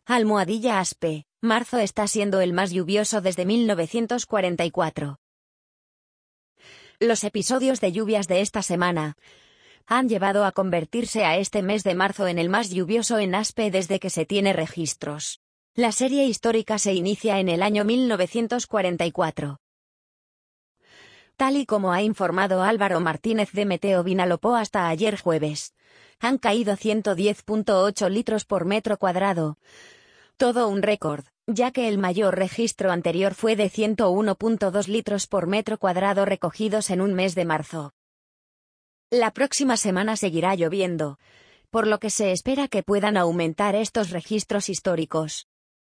Aspe, marzo está siendo el más lluvioso desde 1944. Los episodios de lluvias de esta semana han llevado a convertirse a este mes de marzo en el más lluvioso en Aspe desde que se tiene registros. La serie histórica se inicia en el año 1944. Tal y como ha informado Álvaro Martínez de Meteo Vinalopó hasta ayer jueves, han caído 110.8 litros por metro cuadrado. Todo un récord, ya que el mayor registro anterior fue de 101.2 litros por metro cuadrado recogidos en un mes de marzo. La próxima semana seguirá lloviendo, por lo que se espera que puedan aumentar estos registros históricos.